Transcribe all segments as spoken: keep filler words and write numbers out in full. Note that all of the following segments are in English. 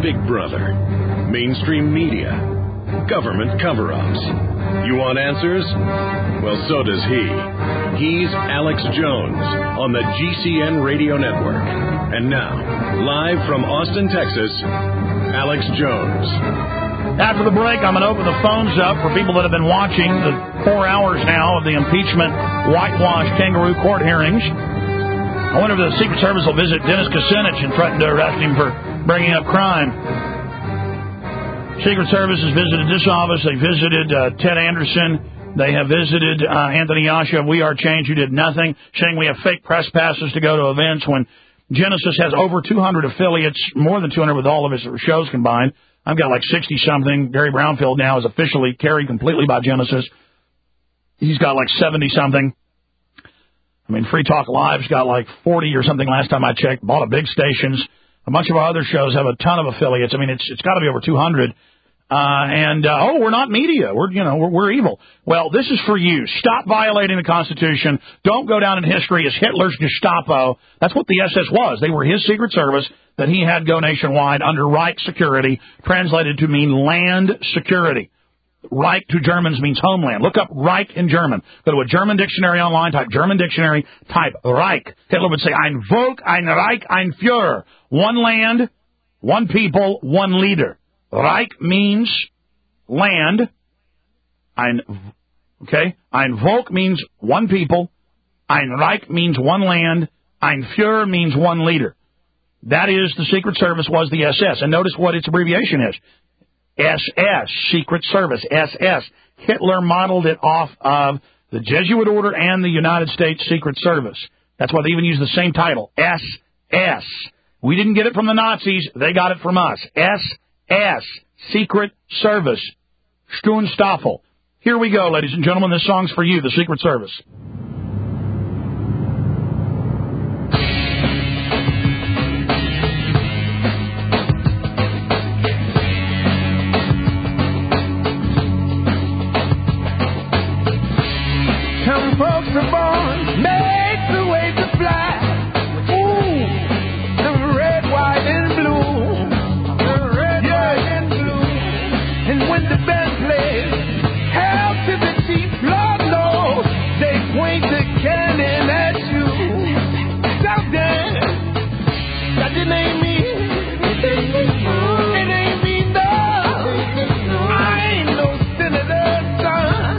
Big Brother, mainstream media, government cover-ups. You want answers? Well, so does he. He's Alex Jones on the G C N Radio Network. And now, live from Austin, Texas, Alex Jones. After the break, I'm going to open the phones up for people that have been watching the four hours now of the impeachment whitewash kangaroo court hearings. I wonder if the Secret Service will visit Dennis Kucinich and threaten to arrest him for bringing up crime. Secret Service has visited this office. They visited uh, Ted Anderson. They have visited uh, Anthony Yasha of We Are Change, who did nothing, saying we have fake press passes to go to events when Genesis has over two hundred affiliates, more than two hundred with all of his shows combined. I've got like sixty-something. Gary Brownfield now is officially carried completely by Genesis. He's got like seventy-something. I mean, Free Talk Live's got like forty or something last time I checked. Bought a big stations. A bunch of our other shows have a ton of affiliates. I mean, it's it's got to be over two hundred. Uh, and, uh, oh, we're not media. We're, you know, we're, we're evil. Well, this is for you. Stop violating the Constitution. Don't go down in history as Hitler's Gestapo. That's what the S S was. They were his Secret Service that he had go nationwide under Reich security, translated to mean land security. Reich to Germans means homeland. Look up Reich in German. Go to a German dictionary online, type German dictionary, type Reich. Hitler would say, ein Volk, ein Reich, ein Führer. One land, one people, one leader. Reich means land. Ein, okay? Ein Volk means one people. Ein Reich means one land. Ein Führer means one leader. That is, the Secret Service was the S S. And notice what its abbreviation is. S S, Secret Service, S S. Hitler modeled it off of the Jesuit Order and the United States Secret Service. That's why they even use the same title, S S. We didn't get it from the Nazis. They got it from us. S S, Secret Service. Stunstaffel. Here we go, ladies and gentlemen. This song's for you, the Secret Service. Some folks are born, made the way to fly. Ooh, some red, white, and blue. The red, yeah, white, and blue. And when the band plays, help to the chief, Lord knows, they point the cannon at you. Stop there. That didn't ain't me. It ain't me. It ain't me, no. I ain't no senator's son.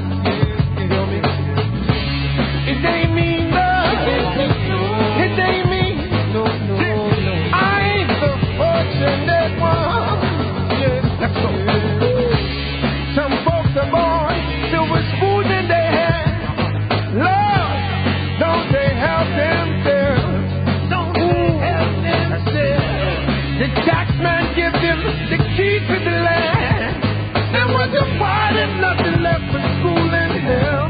It ain't me, no. It ain't me. No, no, no. I ain't the fortunate one. Yeah, let's go. Some folks are born silver spoon in their hand. Lord, don't they help themselves? Don't they help themselves? The taxman gives them the key to the land. And with the part and nothing left for school and hell.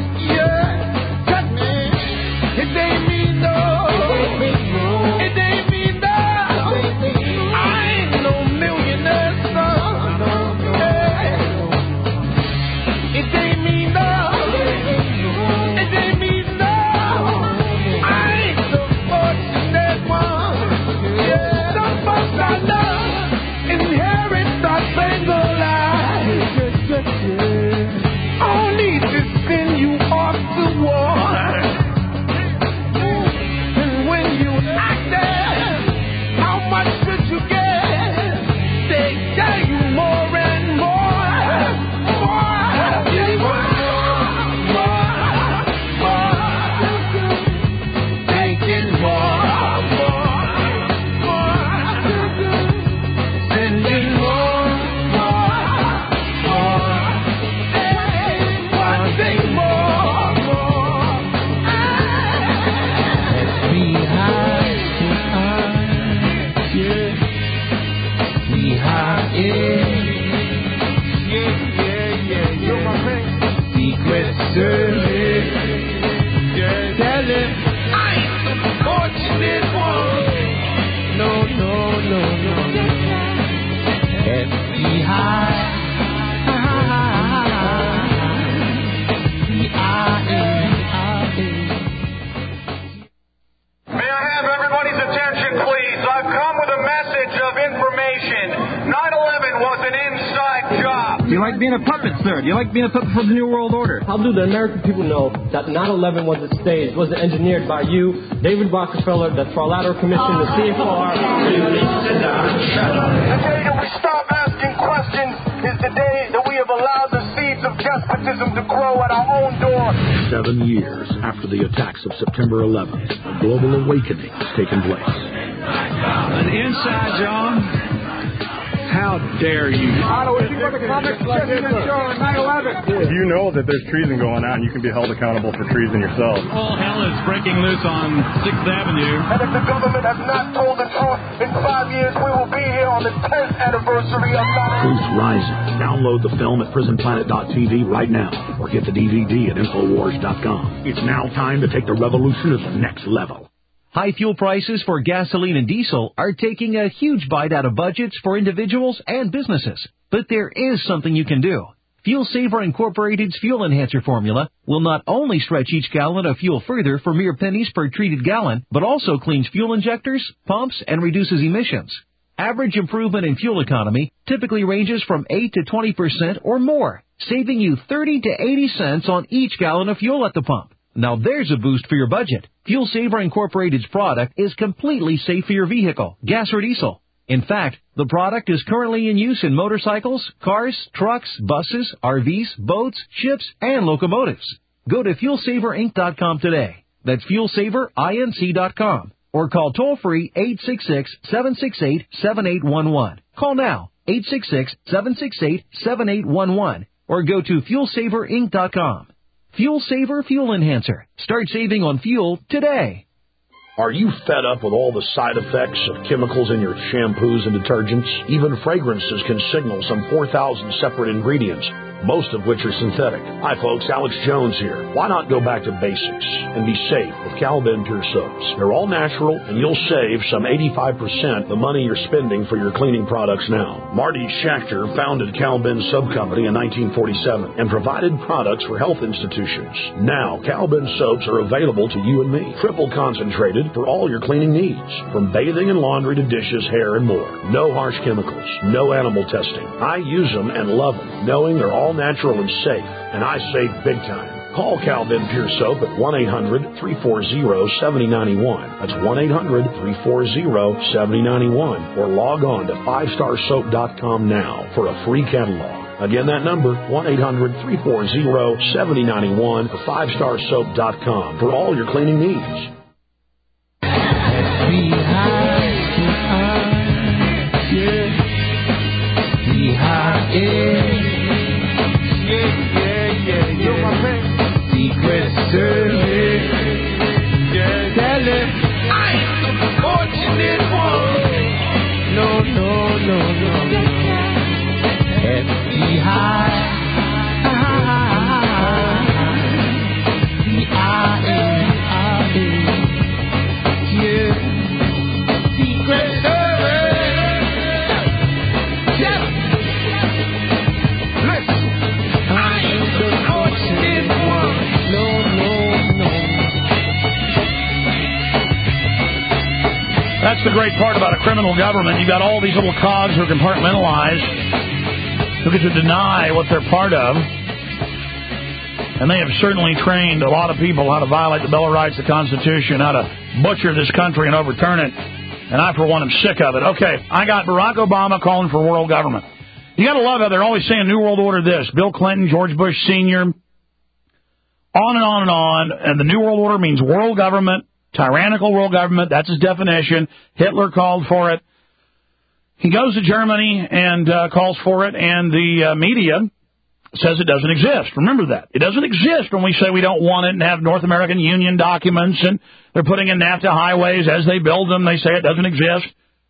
It ain't me, no. It ain't me, no. I ain't no millionaire son. It ain't me, no. It ain't me, no. I ain't the fortunate one. Yeah, some folks I love inherit the single life. Only to send you off to war. May I have everybody's attention, please? I've come with a message of information. like being a puppet, sir? Do you like being a puppet for the New World Order? How do the American people know that nine eleven was a stage, was engineered by you, David Rockefeller, the Trilateral Commission, the C F R? The day that we stop asking questions is the day that we have allowed the seeds of despotism to grow at our own door. Seven years after the attacks of September eleventh, a global awakening has taken place. An inside job? How dare you? If you know that there's treason going on, you can be held accountable for treason yourself. All hell is breaking loose on sixth Avenue. And if the government has not told the truth, in five years we will be here on the tenth anniversary of nine eleven. Truth Rising. Download the film at prison planet dot t v right now, or get the D V D at infowars dot com. It's now time to take the revolution to the next level. High fuel prices for gasoline and diesel are taking a huge bite out of budgets for individuals and businesses. But there is something you can do. Fuel Saver Incorporated's Fuel Enhancer formula will not only stretch each gallon of fuel further for mere pennies per treated gallon, but also cleans fuel injectors, pumps, and reduces emissions. Average improvement in fuel economy typically ranges from eight to twenty percent or more, saving you thirty to eighty cents on each gallon of fuel at the pump. Now there's a boost for your budget. Fuel Saver Incorporated's product is completely safe for your vehicle, gas or diesel. In fact, the product is currently in use in motorcycles, cars, trucks, buses, R Vs, boats, ships, and locomotives. Go to fuel saver inc dot com today. That's fuel saver inc dot com. Or call toll-free eight six six, seven six eight, seven eight one one. Call now, eight six six, seven six eight, seven eight one one. Or go to fuel saver inc dot com. Fuel Saver Fuel Enhancer. Start saving on fuel today. Are you fed up with all the side effects of chemicals in your shampoos and detergents? Even fragrances can signal some four thousand separate ingredients, most of which are synthetic. Hi folks, Alex Jones here. Why not go back to basics and be safe with Cal-Ben Pure Soaps? They're all natural, and you'll save some eighty-five percent the money you're spending for your cleaning products now. Marty Schachter founded Cal-Ben Soap Company in nineteen forty-seven and provided products for health institutions. Now, Cal-Ben soaps are available to you and me, triple concentrated for all your cleaning needs, from bathing and laundry to dishes, hair, and more. No harsh chemicals, no animal testing. I use them and love them, knowing they're all natural and safe, and I save big time. Call Cal-Ben Pure Soap at one eight hundred, three four zero, seven zero nine one. That's one eight hundred, three four zero, seven zero nine one. Or log on to five star soap dot com now for a free catalog. Again, that number, one eight hundred, three four zero, seven zero nine one, or five star soap dot com for all your cleaning needs. Be high, be high, yeah. Be high, yeah. Yeah, yeah, yeah, yeah. Secret Service, yeah. Tell him I am the fortunate one. No, no, no, no, no. F B I, B I N I A, yeah. Secret Service. Yes. Listen, I am the fortunate one. No, no, no. That's the great part about a criminal government. You got all these little cogs who are compartmentalized, who get to deny what they're part of. And they have certainly trained a lot of people how to violate the Bill of Rights, the Constitution, how to butcher this country and overturn it. And I, for one, am sick of it. Okay, I got Barack Obama calling for world government. You got to love how they're always saying New World Order this. Bill Clinton, George Bush Senior, on and on and on. And the New World Order means world government, tyrannical world government. That's his definition. Hitler called for it. He goes to Germany and uh, calls for it, and the uh, media says it doesn't exist. Remember that. It doesn't exist when we say we don't want it and have North American Union documents, and they're putting in NAFTA highways as they build them. They say it doesn't exist.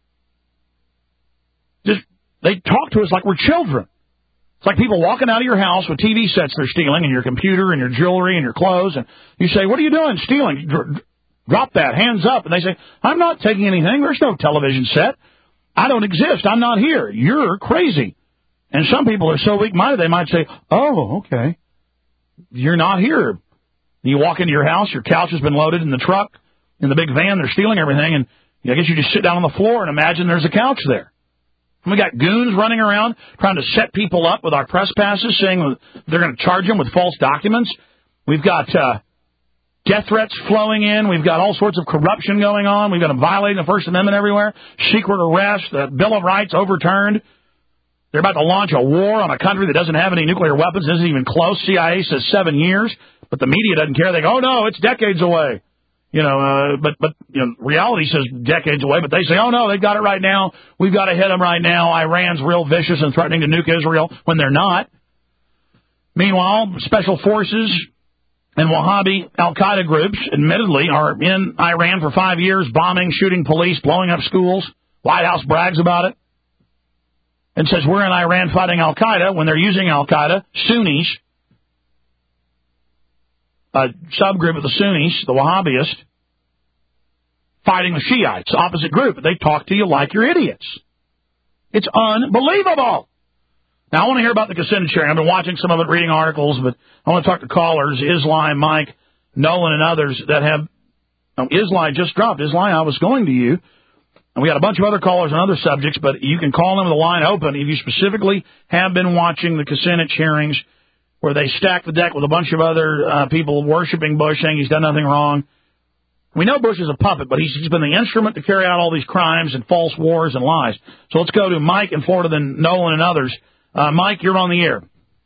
Just they talk to us like we're children. It's like people walking out of your house with T V sets they're stealing, and your computer and your jewelry and your clothes, and you say, what are you doing? Stealing. Dr- drop that. Hands up. And they say, I'm not taking anything. There's no television set. I don't exist. I'm not here. You're crazy. And some people are so weak-minded, they might say, oh, okay, you're not here. You walk into your house, your couch has been loaded in the truck, in the big van, they're stealing everything, and I guess you just sit down on the floor and imagine there's a couch there. And we got goons running around trying to set people up with our press passes, saying they're going to charge them with false documents. We've got uh, death threats flowing in. We've got all sorts of corruption going on. We've got them violating the First Amendment everywhere. Secret arrest, the Bill of Rights overturned. They're about to launch a war on a country that doesn't have any nuclear weapons, isn't even close. C I A says seven years, but the media doesn't care. They go, oh, no, it's decades away. You know, uh, but, but, you know, reality says decades away, but they say, oh, no, they've got it right now. We've got to hit them right now. Iran's real vicious and threatening to nuke Israel when they're not. Meanwhile, special forces and Wahhabi al-Qaeda groups, admittedly, are in Iran for five years, bombing, shooting police, blowing up schools. White House brags about it and says we're in Iran fighting al-Qaeda when they're using al-Qaeda, Sunnis, a subgroup of the Sunnis, the Wahhabists, fighting the Shiites, opposite group. They talk to you like you're idiots. It's unbelievable. Now, I want to hear about the Kucinich hearing. I've been watching some of it, reading articles, but I want to talk to callers, Isli, Mike, Nolan, and others that have... Oh, Isli just dropped. Isli, I was going to you. And we got a bunch of other callers on other subjects, but you can call them with the line open if you specifically have been watching the Kucinich hearings where they stack the deck with a bunch of other uh, people worshiping Bush, saying he's done nothing wrong. We know Bush is a puppet, but he's, he's been the instrument to carry out all these crimes and false wars and lies. So let's go to Mike in Florida, then Nolan and others. Uh, Mike, you're on the air.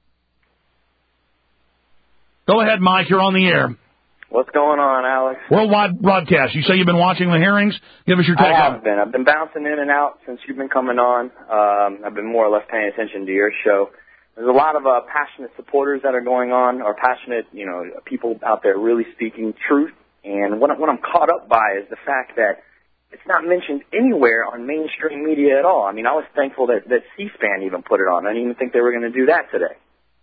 Go ahead, Mike. You're on the air. What's going on, Alex? Worldwide broadcast. You say you've been watching the hearings. Give us your take I have on it. been. I've been bouncing in and out since you've been coming on. Um, I've been more or less paying attention to your show. There's a lot of uh, passionate supporters that are going on, or passionate, you know, people out there really speaking truth. And what, what I'm caught up by is the fact that it's not mentioned anywhere on mainstream media at all. I mean, I was thankful that, that C-SPAN even put it on. I didn't even think they were going to do that today.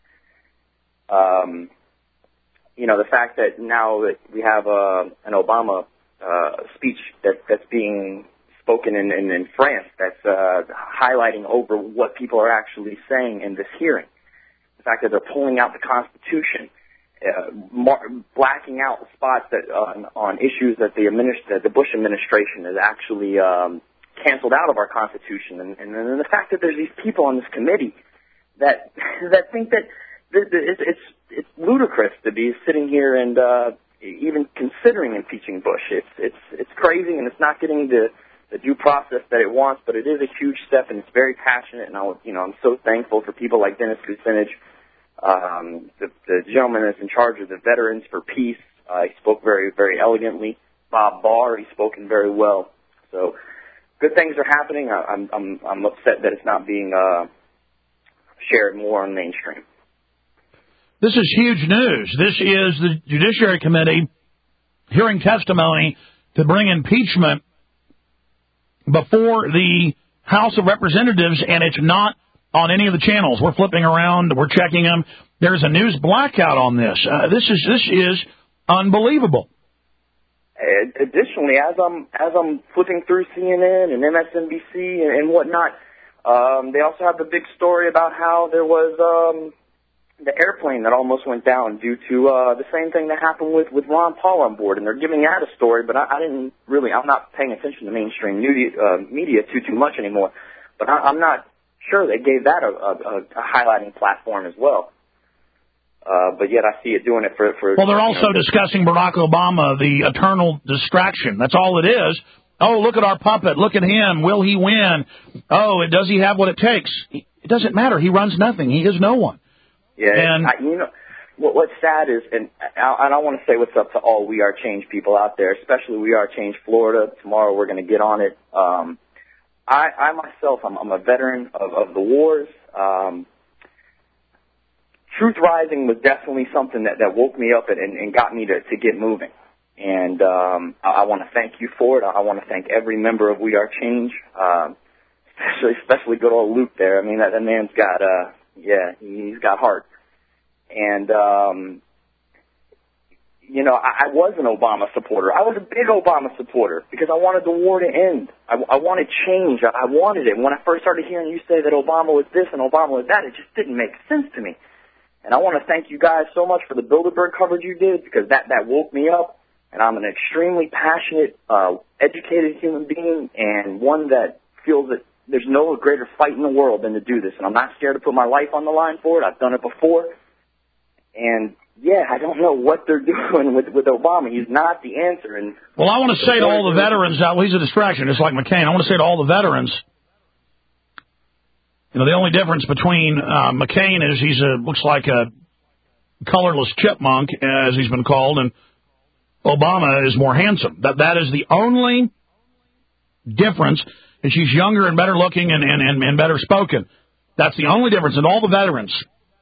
Um, you know, the fact that now that we have uh, an Obama uh, speech that, that's being spoken in, in, in France that's uh, highlighting over what people are actually saying in this hearing. The fact that they're pulling out the Constitution, uh, mar- blacking out spots that uh, on issues that the, administ- that the Bush administration has actually um, canceled out of our Constitution, and, and then the fact that there's these people on this committee that that think that th- th- it's, it's it's ludicrous to be sitting here and uh, even considering impeaching Bush. It's it's it's crazy, and it's not getting the the due process that it wants, but it is a huge step, and it's very passionate, and I, you know, I'm so thankful for people like Dennis Kucinich, um, the, the gentleman that's in charge of the Veterans for Peace. Uh, he spoke very, very elegantly. Bob Barr, he's spoken very well. So good things are happening. I, I'm, I'm, I'm upset that it's not being uh, shared more on mainstream. This is huge news. This is the Judiciary Committee hearing testimony to bring impeachment before the House of Representatives, and it's not on any of the channels. We're flipping around. We're checking them. There's a news blackout on this. Uh, this is this is unbelievable. Additionally, as I'm as I'm flipping through C N N and M S N B C and, and whatnot, um, they also have the big story about how there was um, the airplane that almost went down due to uh, the same thing that happened with, with Ron Paul on board. And they're giving that a story, but I, I didn't really, I'm not paying attention to mainstream media, uh, media too, too much anymore. But I, I'm not sure they gave that a, a, a highlighting platform as well. Uh, but yet I see it doing it for... for well, they're you also know, discussing Barack Obama, the eternal distraction. That's all it is. Oh, look at our puppet. Look at him. Will he win? Oh, does he have what it takes? It doesn't matter. He runs nothing. He is no one. Yeah, and I, you know, what, what's sad is, and I, and I want to say what's up to all We Are Change people out there, especially We Are Change Florida. Tomorrow we're going to get on it. Um, I, I myself, I'm, I'm a veteran of, of the wars. Um, Truth Rising was definitely something that, that woke me up and, and got me to, to get moving. And um, I, I want to thank you for it. I want to thank every member of We Are Change, um, especially especially good old Luke there. I mean, that, that man's got, uh, yeah, he's got heart. And, um, you know, I, I was an Obama supporter. I was a big Obama supporter because I wanted the war to end. I, I wanted change. I, I wanted it. When I first started hearing you say that Obama was this and Obama was that, it just didn't make sense to me. And I want to thank you guys so much for the Bilderberg coverage you did, because that, that woke me up. And I'm an extremely passionate, uh, educated human being, and one that feels that there's no greater fight in the world than to do this, and I'm not scared to put my life on the line for it. I've done it before, and yeah, I don't know what they're doing with with Obama. He's not the answer. And well, I want to say to all the veterans out, well, he's a distraction, just like McCain. I want to say to all the veterans, you know, the only difference between uh, McCain is he's a looks like a colorless chipmunk, as he's been called, and Obama is more handsome. That that is the only difference. And she's younger and better looking and, and, and, and better spoken. That's the only difference in all the veterans.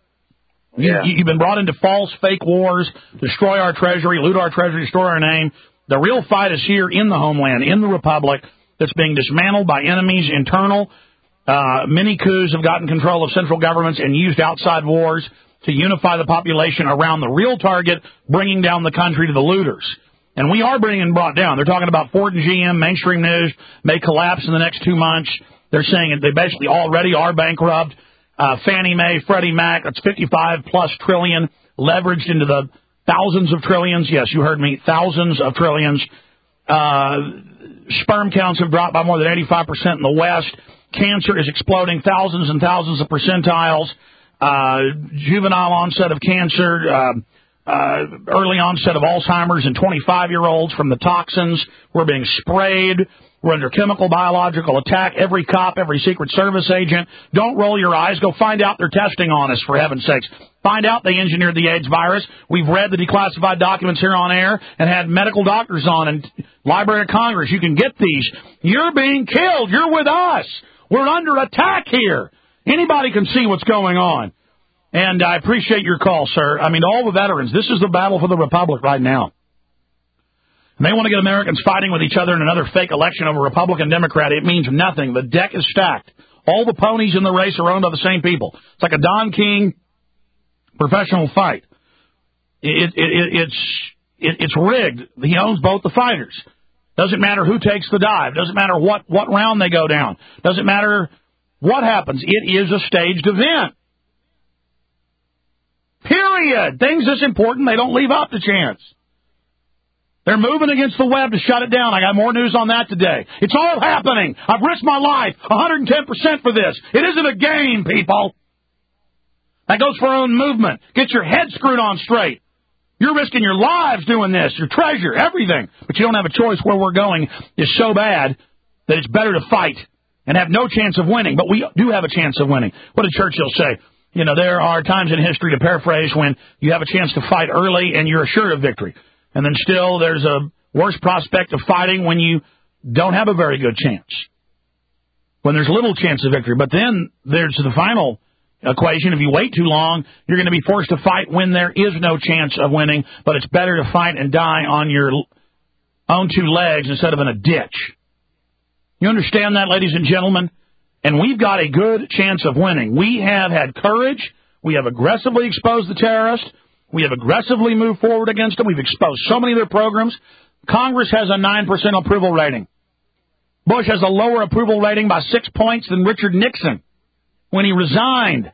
Yeah. You, you've been brought into false, fake wars, destroy our treasury, loot our treasury, destroy our name. The real fight is here in the homeland, in the republic, that's being dismantled by enemies, internal. Uh, many coups have gotten control of central governments and used outside wars to unify the population around the real target, bringing down the country to the looters. And we are being brought down. They're talking about Ford and G M, mainstream news, may collapse in the next two months. They're saying they basically already are bankrupt. Uh, Fannie Mae, Freddie Mac, that's fifty-five plus trillion leveraged into the thousands of trillions. Yes, you heard me, thousands of trillions. Uh, sperm counts have dropped by more than eighty-five percent in the West. Cancer is exploding, thousands and thousands of percentiles. Uh, juvenile onset of cancer, uh, Uh, early onset of Alzheimer's in twenty-five-year-olds from the toxins. We're being sprayed. We're under chemical, biological attack. Every cop, every Secret Service agent. Don't roll your eyes. Go find out they're testing on us, for heaven's sakes. Find out they engineered the AIDS virus. We've read the declassified documents here on air and had medical doctors on and Library of Congress. You can get these. You're being killed. You're with us. We're under attack here. Anybody can see what's going on. And I appreciate your call, sir. I mean, all the veterans, this is the battle for the republic right now. And they want to get Americans fighting with each other in another fake election over Republican, Democrat. It means nothing. The deck is stacked. All the ponies in the race are owned by the same people. It's like a Don King professional fight. It, it, it, it's it, it's rigged. He owns both the fighters. Doesn't matter who takes the dive. Doesn't matter what, what round they go down. Doesn't matter what happens. It is a staged event. Period. Things this important, they don't leave up to chance. They're moving against the web to shut it down. I got more news on that today. It's all happening. I've risked my life one hundred ten percent for this. It isn't a game, people. That goes for our own movement. Get your head screwed on straight. You're risking your lives doing this, your treasure, everything. But you don't have a choice. Where we're going is so bad that it's better to fight and have no chance of winning. But we do have a chance of winning. What did Churchill say? You know, there are times in history, to paraphrase, when you have a chance to fight early and you're assured of victory. And then still there's a worse prospect of fighting when you don't have a very good chance, when there's little chance of victory. But then there's the final equation. If you wait too long, you're going to be forced to fight when there is no chance of winning, but it's better to fight and die on your own two legs instead of in a ditch. You understand that, ladies and gentlemen? And we've got a good chance of winning. We have had courage. We have aggressively exposed the terrorists. We have aggressively moved forward against them. We've exposed so many of their programs. Congress has a nine percent approval rating. Bush has a lower approval rating by six points than Richard Nixon when he resigned.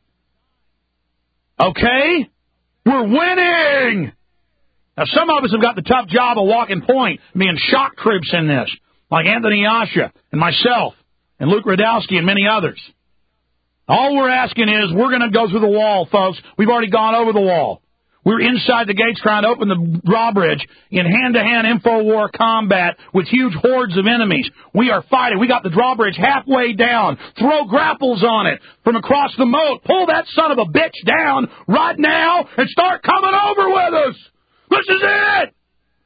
Okay? We're winning! Now, some of us have got the tough job of walking point, being shock troops in this, like Anthony Yasha and myself, and Luke Radowski and many others. All we're asking is we're going to go through the wall, folks. We've already gone over the wall. We're inside the gates trying to open the drawbridge in hand-to-hand info-war combat with huge hordes of enemies. We are fighting. We got the drawbridge halfway down. Throw grapples on it from across the moat. Pull that son of a bitch down right now and start coming over with us. This is it.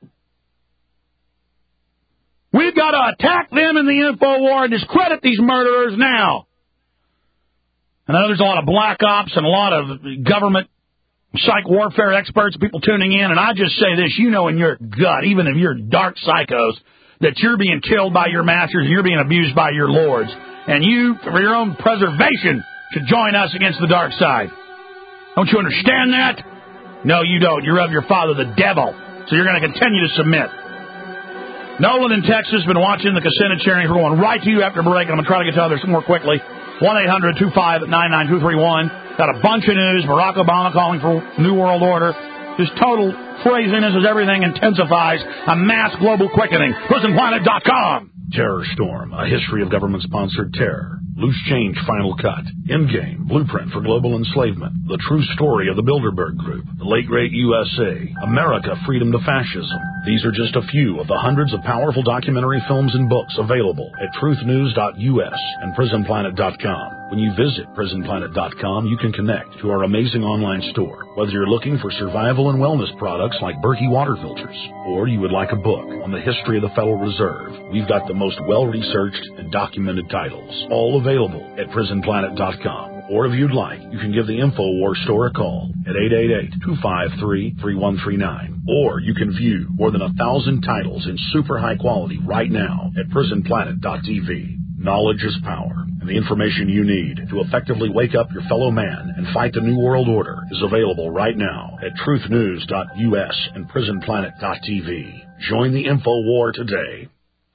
We've got to attack them in the info war and discredit these murderers now. And I know there's a lot of black ops and a lot of government psych warfare experts, people tuning in, and I just say this, you know in your gut, even if you're dark psychos, that you're being killed by your masters and you're being abused by your lords. And you, for your own preservation, should join us against the dark side. Don't you understand that? No, you don't. You're of your father, the devil. So you're going to continue to submit. Nolan in Texas has been watching the Kucinich hearings. We're going right to you after break. I'm going to try to get to others more quickly. one eight hundred two five nine nine two three one. Got a bunch of news. Barack Obama calling for New World Order. Just total craziness as everything intensifies. A mass global quickening. Prison Planet dot com. Terror Storm, a history of government-sponsored terror Loose Change Final Cut, Endgame, Blueprint for Global Enslavement, The True Story of the Bilderberg Group, The Late Great U S A, America, Freedom to Fascism. These are just a few of the hundreds of powerful documentary films and books available at truth news dot U S and prison planet dot com. When you visit prison planet dot com, you can connect to our amazing online store. Whether you're looking for survival and wellness products like Berkey water filters, or you would like a book on the history of the Federal Reserve, we've got the most well-researched and documented titles, all available at prison planet dot com. Or if you'd like, you can give the InfoWars store a call at eight eight eight, two five three, three one three nine. Or you can view more than a thousand titles in super high quality right now at prison planet dot T V. Knowledge is power, and the information you need to effectively wake up your fellow man and fight the New World Order is available right now at truth news dot U S and prison planet dot T V. Join the InfoWar today.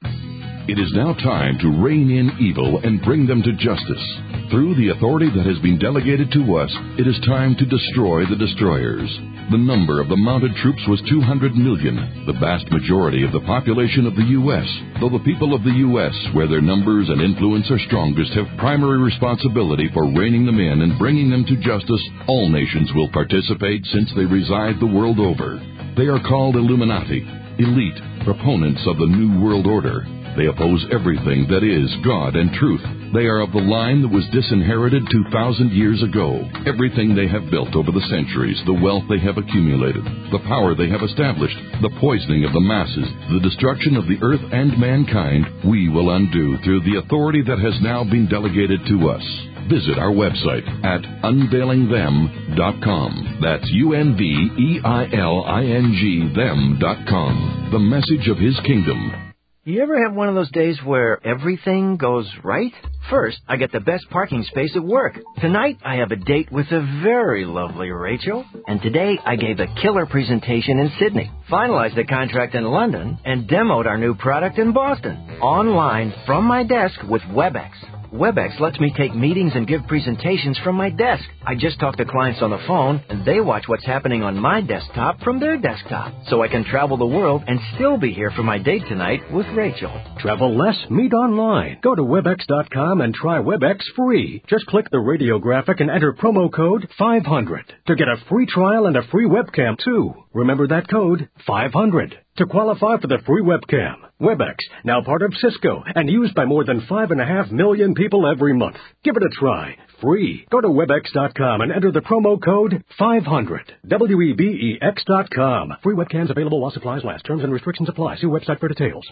It is now time to rein in evil and bring them to justice. Through the authority that has been delegated to us, it is time to destroy the destroyers. The number of the mounted troops was two hundred million, the vast majority of the population of the U S Though the people of the U S, where their numbers and influence are strongest, have primary responsibility for reining them in and bringing them to justice, all nations will participate since they reside the world over. They are called Illuminati, elite, proponents of the New World Order. They oppose everything that is God and truth. They are of the line that was disinherited two thousand years ago. Everything they have built over the centuries, the wealth they have accumulated, the power they have established, the poisoning of the masses, the destruction of the earth and mankind, we will undo through the authority that has now been delegated to us. Visit our website at unveiling them dot com. That's U N V E I L I N G them dot com. The message of His kingdom. You ever have one of those days where everything goes right? First, I get the best parking space at work. Tonight, I have a date with a very lovely Rachel. And today, I gave a killer presentation in Sydney, finalized a contract in London, and demoed our new product in Boston. Online, from my desk with WebEx. WebEx lets me take meetings and give presentations from my desk. I just talk to clients on the phone, and they watch what's happening on my desktop from their desktop. So I can travel the world and still be here for my date tonight with Rachel. Travel less, meet online. Go to webex dot com and try WebEx free. Just click the radio graphic and enter promo code five hundred to get a free trial and a free webcam, too. Remember that code, five hundred, to qualify for the free webcam. WebEx, now part of Cisco and used by more than five and a half million people every month. Give it a try. Free. Go to webex dot com and enter the promo code five hundred. W E B E X dot com. Free webcams available while supplies last. Terms and restrictions apply. See website for details.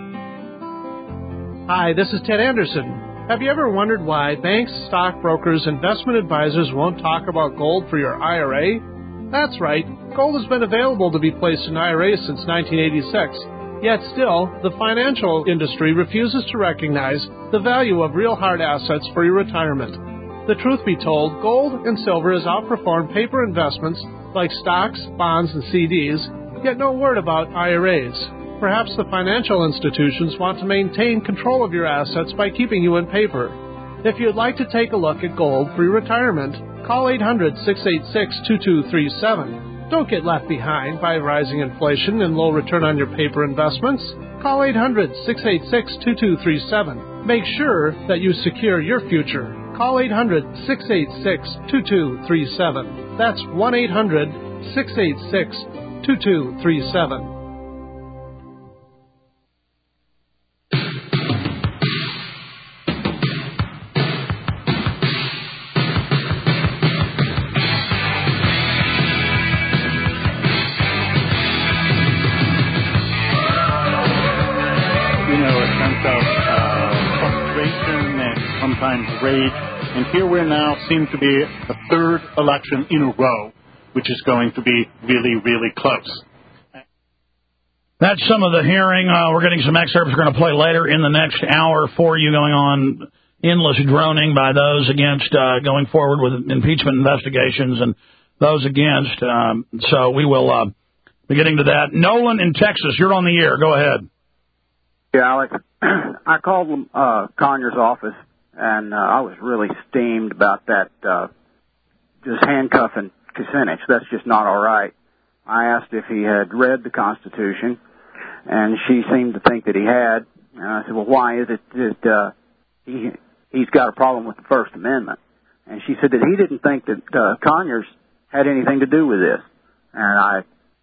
Hi, this is Ted Anderson. Have you ever wondered why banks, stockbrokers, investment advisors won't talk about gold for your I R A? That's right. Gold has been available to be placed in I R As since nineteen eighty-six. Yet still, the financial industry refuses to recognize the value of real hard assets for your retirement. The truth be told, gold and silver has outperformed paper investments like stocks, bonds, and C Ds, yet no word about I R As. Perhaps the financial institutions want to maintain control of your assets by keeping you in paper. If you'd like to take a look at gold for your retirement, call eight hundred, six eight six, two two three seven. Don't get left behind by rising inflation and low return on your paper investments. Call eight hundred, six eight six, two two three seven. Make sure that you secure your future. Call eight hundred, six eight six, two two three seven. That's one eight hundred, six eight six, two two three seven. Sometimes rage, and here we now seem to be a third election in a row, which is going to be really, really close. That's some of the hearing. Uh, we're getting some excerpts we're going to play later in the next hour for you, going on endless droning by those against uh, going forward with impeachment investigations and those against. Um, so we will uh, be getting to that. Nolan in Texas, you're on the air. Go ahead. Yeah, Alex. I called uh, Conyers' office. And uh, I was really steamed about that, uh, just handcuffing Kucinich. That's just not all right. I asked if he had read the Constitution, and she seemed to think that he had. And I said, well, why is it that uh, he he's got a problem with the First Amendment. And she said that he didn't think that uh, Conyers had anything to do with this. And I,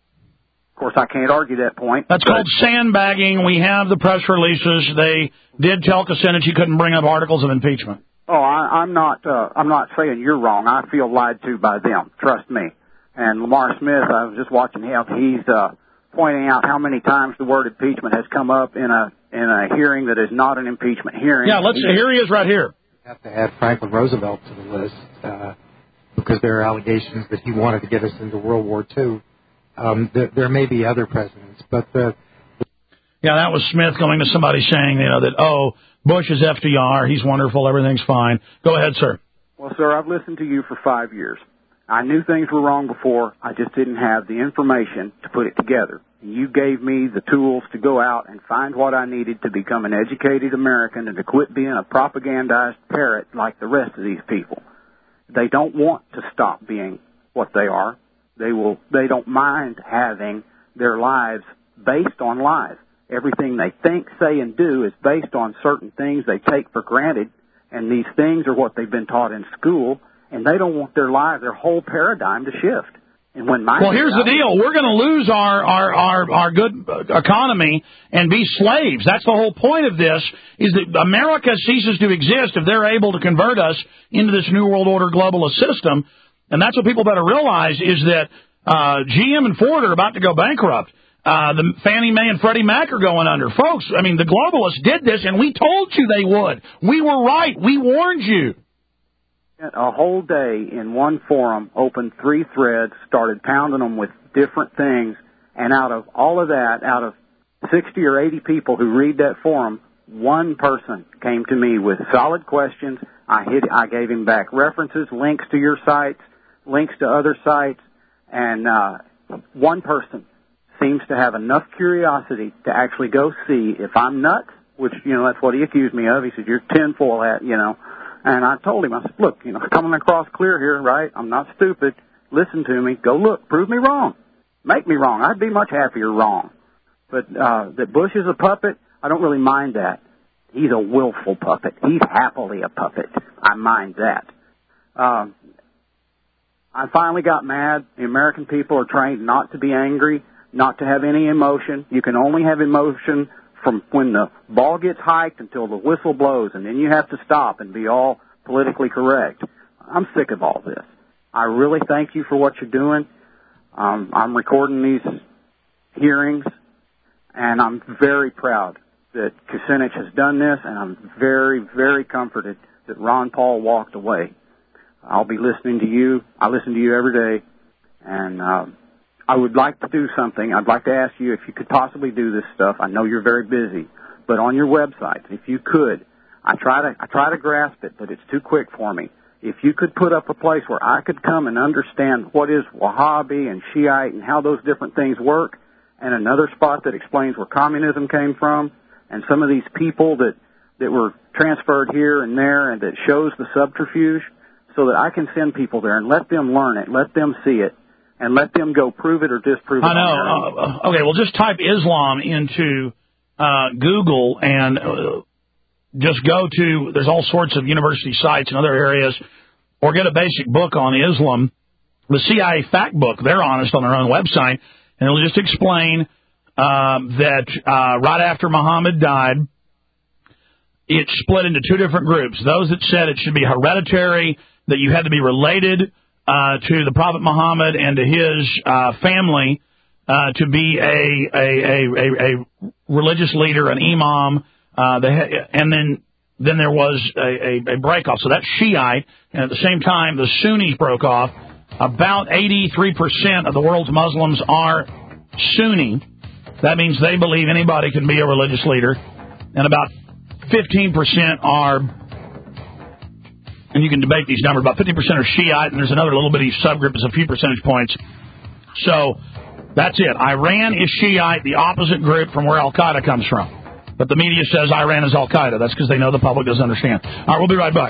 of course, I can't argue that point. That's called sandbagging. We have the press releases. They did tell Kucinich he couldn't bring up articles of impeachment. Oh, I, I'm not. Uh, I'm not saying you're wrong. I feel lied to by them. Trust me. And Lamar Smith, I was just watching him. He's uh, pointing out how many times the word impeachment has come up in a in a hearing that is not an impeachment hearing. Yeah, let's. Here he is, right here. You have to add Franklin Roosevelt to the list uh, because there are allegations that he wanted to get us into World War Two. Um, there, there may be other presidents, but the. Yeah, that was Smith going to somebody saying, you know, that oh, Bush is F D R, he's wonderful, everything's fine. Go ahead, sir. Well, sir, I've listened to you for five years. I knew things were wrong before. I just didn't have the information to put it together. You gave me the tools to go out and find what I needed to become an educated American and to quit being a propagandized parrot like the rest of these people. They don't want to stop being what they are. They will. They don't mind having their lives based on lies. Everything they think, say, and do is based on certain things they take for granted, and these things are what they've been taught in school. And they don't want their lives, their whole paradigm to shift. And when my well, here's the deal: we're going to lose our our our our good economy and be slaves. That's the whole point of this: is that America ceases to exist if they're able to convert us into this new world order globalist system. And that's what people better realize: is that uh, G M and Ford are about to go bankrupt. Uh, the Fannie Mae and Freddie Mac are going under, folks. I mean, the globalists did this, and we told you they would. We were right. We warned you. A whole day in one forum, opened three threads, started pounding them with different things, and out of all of that, out of sixty or eighty people who read that forum, one person came to me with solid questions. I hit, I gave him back references, links to your sites, links to other sites, and uh, one person seems to have enough curiosity to actually go see if I'm nuts, which, you know, that's what he accused me of. He said, you're tinfoil hat, you know. And I told him, I said, look, you know, coming across clear here, right? I'm not stupid. Listen to me. Go look. Prove me wrong. Make me wrong. I'd be much happier wrong. But uh, that Bush is a puppet, I don't really mind that. He's a willful puppet. He's happily a puppet. I mind that. Um, I finally got mad. The American people are trained not to be angry, not to have any emotion. You can only have emotion from when the ball gets hiked until the whistle blows, and then you have to stop and be all politically correct. I'm sick of all this. I really thank you for what you're doing. Um, I'm recording these hearings, and I'm very proud that Kucinich has done this, and I'm very, very comforted that Ron Paul walked away. I'll be listening to you. I listen to you every day, and uh, I would like to do something. I'd like to ask you if you could possibly do this stuff. I know you're very busy, but on your website, if you could, I try to I try to grasp it, but it's too quick for me. If you could put up a place where I could come and understand what is Wahhabi and Shiite and how those different things work, and another spot that explains where communism came from, and some of these people that, that were transferred here and there, and that shows the subterfuge, so that I can send people there and let them learn it, let them see it, and let them go prove it or disprove it. I know. Uh, okay, well, just type Islam into uh, Google and uh, just go to, there's all sorts of university sites in other areas, or get a basic book on Islam. The C I A fact book, they're honest on their own website, and it'll just explain uh, that uh, right after Muhammad died, it split into two different groups. Those that said it should be hereditary, that you had to be related Uh, to the Prophet Muhammad and to his uh, family uh, to be a a, a a a religious leader, an imam, uh, the, and then then there was a, a, a break-off. So that's Shiite, and at the same time, the Sunnis broke off. About eighty-three percent of the world's Muslims are Sunni. That means they believe anybody can be a religious leader, and about fifteen percent are, and you can debate these numbers, about fifty percent are Shiite, and there's another little bitty subgroup, it's a few percentage points. So that's it. Iran is Shiite, the opposite group from where Al-Qaeda comes from. But the media says Iran is Al-Qaeda. That's because they know the public doesn't understand. All right, we'll be right back.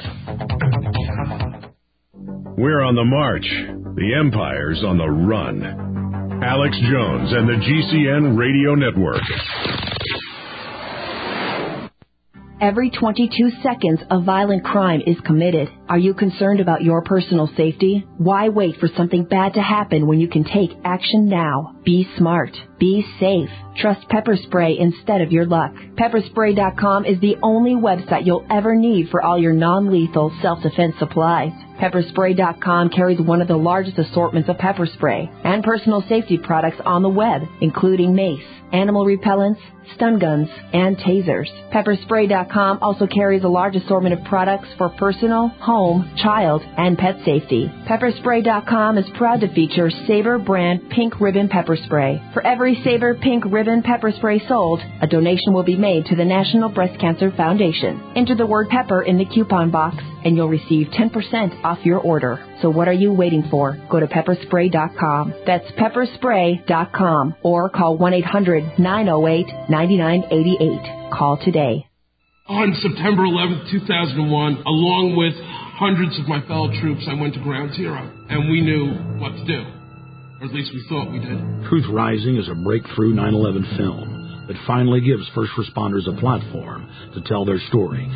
We're on the march. The empire's on the run. Alex Jones and the G C N Radio Network. every twenty-two seconds, a violent crime is committed. Are you concerned about your personal safety? Why wait for something bad to happen when you can take action now? Be smart. Be safe. Trust Pepper Spray instead of your luck. Pepper Spray dot com is the only website you'll ever need for all your non-lethal self-defense supplies. Pepper Spray dot com carries one of the largest assortments of pepper spray and personal safety products on the web, including mace, animal repellents, stun guns, and tasers. Pepper Spray dot com also carries a large assortment of products for personal, home, child, and pet safety. Pepper Spray dot com is proud to feature Sabre brand Pink Ribbon Pepper Spray. For every Sabre Pink Ribbon Pepper Spray sold, a donation will be made to the National Breast Cancer Foundation. Enter the word pepper in the coupon box, and you'll receive ten percent off your order. So what are you waiting for? Go to Pepper Spray dot com. That's Pepper Spray dot com, or call one eight hundred nine oh eight nine nine eight eight. Call today. On September eleventh, two thousand one, along with hundreds of my fellow troops, I went to Ground Zero, and we knew what to do. Or at least we thought we did. Truth Rising is a breakthrough nine eleven film that finally gives first responders a platform to tell their story.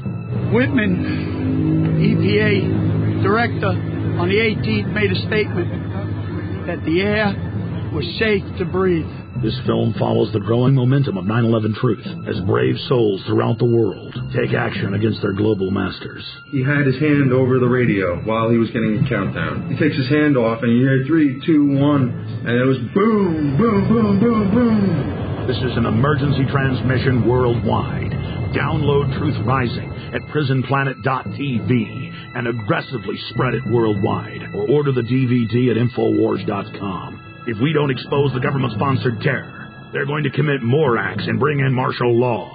Whitman, E P A director, on the eighteenth made a statement that the air was safe to breathe. This film follows the growing momentum of nine eleven truth as brave souls throughout the world take action against their global masters. He had his hand over the radio while he was getting a countdown. He takes his hand off and you hear three, two, one, and it was boom, boom, boom, boom, boom. This is an emergency transmission worldwide. Download Truth Rising at prison planet dot t v and aggressively spread it worldwide, or order the D V D at infowars dot com. If we don't expose the government-sponsored terror, they're going to commit more acts and bring in martial law.